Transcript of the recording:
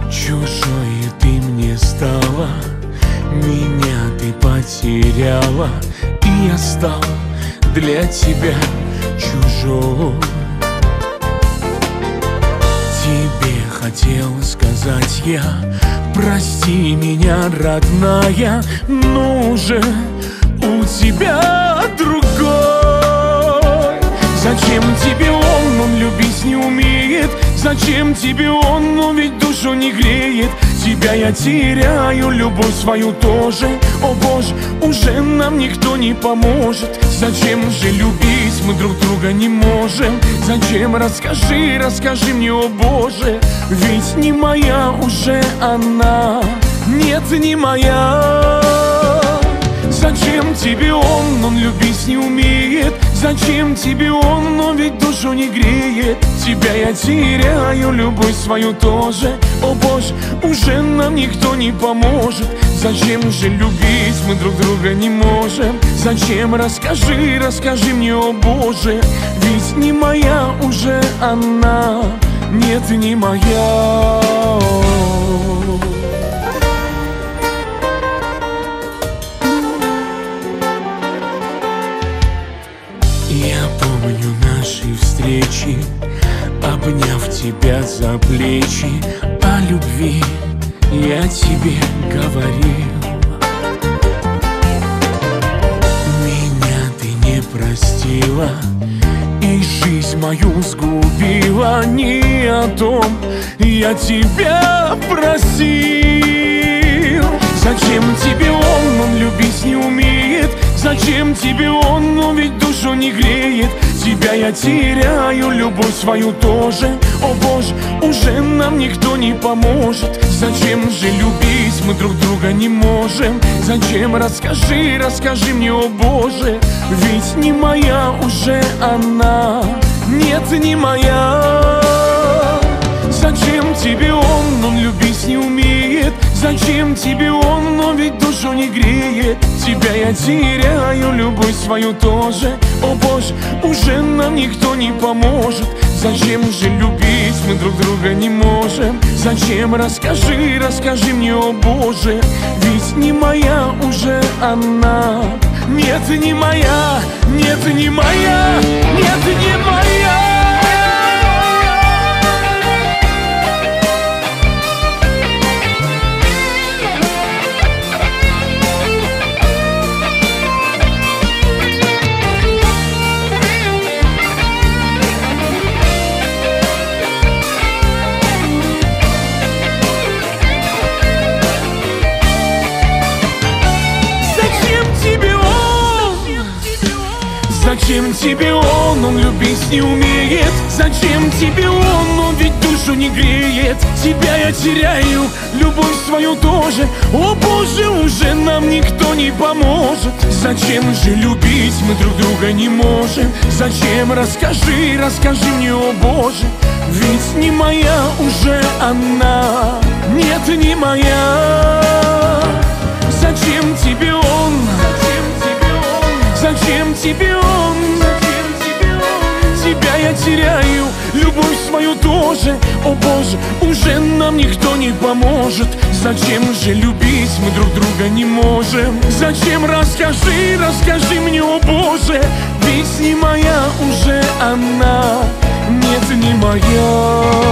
Чужой ты мне стала, меня ты потеряла, и я стал для тебя чужой. Тебе хотел сказать я: прости меня, родная, но уже у тебя другой. Зачем тебе он любить не умеет? Зачем тебе он ведь душу не греет? Тебя я теряю, любовь свою тоже. О Боже, уже нам никто не поможет. Зачем же любить, мы друг друга не можем? Зачем, расскажи мне, о Боже. Ведь не моя уже она, нет, не моя. Зачем тебе он любить не умеет? Зачем тебе он ведь душу не греет? Тебя я теряю, любовь свою тоже. О Боже, уже нам никто не поможет. Зачем же любить, мы друг друга не можем? Зачем, расскажи мне, о Боже. Ведь не моя уже она, нет, не моя. Я помню наши встречи, обняв тебя за плечи, о любви я тебе говорил. Меня ты не простила и жизнь мою сгубила. Не о том я тебя просил. Зачем тебе он любить не умеет? Зачем тебе он ведь душу не греет? Тебя я теряю, любовь свою тоже. О Боже, уже нам никто не поможет. Зачем же любить, мы друг друга не можем? Зачем, расскажи мне, о Боже. Ведь не моя уже она, нет, не моя. Зачем тебе он любить не умеет? Зачем тебе он ведь душу не греет? Тебя я теряю, любовь свою тоже. О Боже, уже нам никто не поможет. Зачем же любить, мы друг друга не можем? Зачем, расскажи мне, о Боже. Ведь не моя уже она, нет, не моя, нет, не моя, нет, не моя. Зачем тебе он любить не умеет? Зачем тебе он ведь душу не греет? Тебя я теряю, любовь свою тоже. О Боже, уже нам никто не поможет. Зачем же любить, мы друг друга не можем? Зачем, расскажи мне, о Боже. Ведь не моя уже она, нет, не моя. Зачем тебе он? Зачем тебе он? Тебя я теряю, любовь свою тоже. О Боже, уже нам никто не поможет. Зачем же любить, мы друг друга не можем? Зачем, расскажи мне, о Боже. Ведь не моя уже она, нет, не моя.